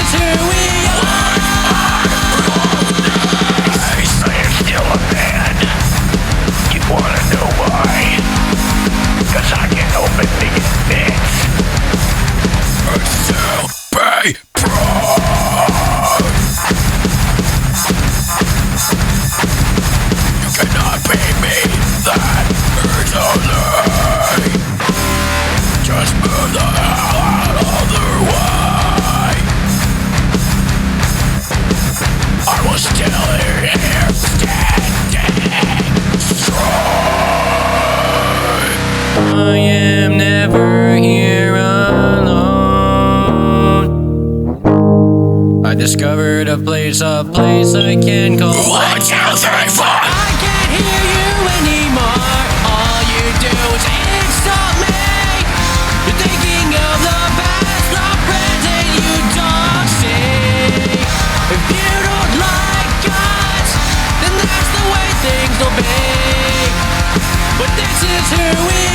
is who we are. I'm still a man. You wanna know why? 'Cause I can open the admit and still be proud. You cannot be me, that is a lie. Just move the hell out of the way. I was still here, standing strong. I am never here alone. I discovered a place I can call 1, 2, 3, 4. I can't hear you anymore. All you do is insult me. You're thinking of the past, the present you don't see. If you don't like us, then that's the way things will be. But this is who we